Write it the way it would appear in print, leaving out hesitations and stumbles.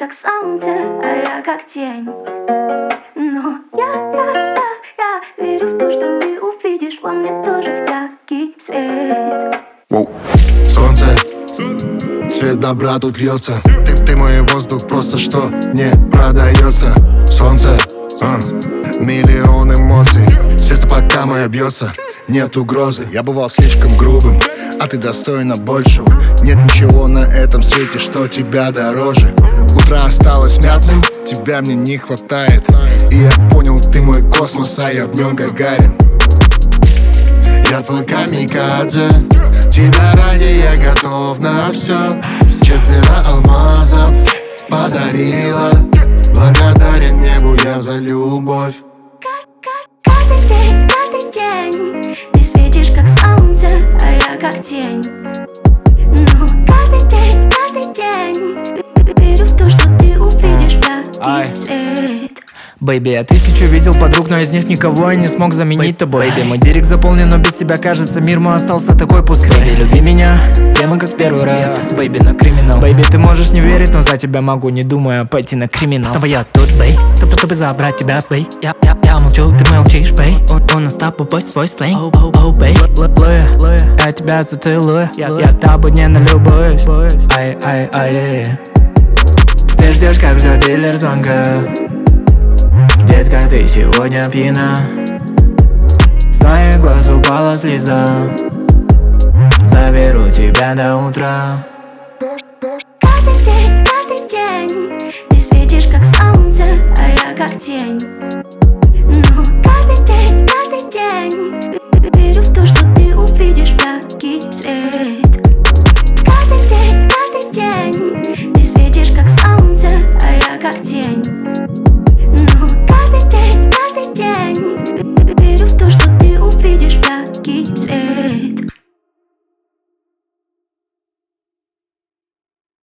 как солнце, а я как тень. Но я верю в то, что ты увидишь во мне тоже яркий свет. Солнце, цвет добра тут льется. Ты мой воздух, просто что не продается. Солнце, миллион эмоций. Сердце пока мое бьется, нет угрозы. Я бывал слишком грубым, а ты достойна большего. Нет ничего на этом свете, что тебя дороже. Утро осталось мятным, тебя мне не хватает. И я понял, ты мой космос, а я в нем Гагарин. Я твой камикадзе, тебя ради я готов на все. 4 алмазов подарила, благодарен небу я за любовь. Каждый день ты светишь как солнце, а я как тень. Но каждый день верю в то, что ты увидишь яркий свет. Бэйби, я 1000 видел подруг, но из них никого я не смог заменить тобой. Бэйби, мой директ заполнен, но без тебя кажется мир мой остался такой пустой. Бэйби, люби меня, прямо как в первый раз. Бэйби, на криминал. Бэйби, ты можешь не верить, но за тебя могу, не думая, пойти на криминал. Снова я тут, бэй, чтобы забрать тебя, бэй. Я молчу, ты молчишь, бэй. У нас с тобой свой сленг, бэй. Я тебя зацелую, я тобой не налюбуюсь. Ай. Ты ждешь, как ждет дилер звонка. Детка, ты сегодня пьяна, с твоих глаз упала слеза. Заберу тебя до утра. Каждый день ты светишь как солнце, а я как тень. Но каждый день верю в то, что